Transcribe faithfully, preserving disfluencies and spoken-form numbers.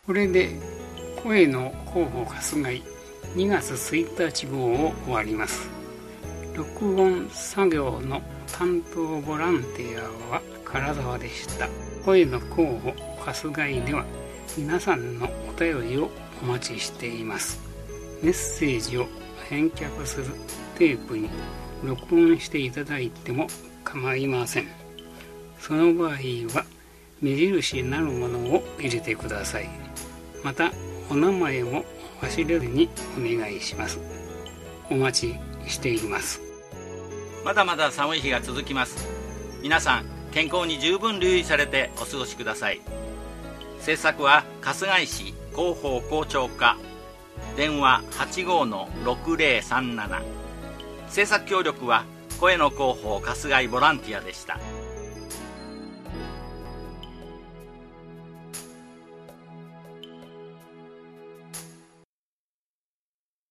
これで声の広報春日井にがつついたち号を終わります。録音作業の担当ボランティアは唐沢でした。声の候補春日井では皆さんのお便りをお待ちしています。メッセージを返却するテープに録音していただいても構いません。その場合は目印になるものを入れてください。またお名前も忘れずにお願いします。お待ちしています。 まだまだ寒い日が続きます。皆さん健康に十分留意されてお過ごしください。制作は春日井市広報広聴課、電話 はちごーのろくぜろさんなな。制作協力は声の広報春日井ボランティアでした。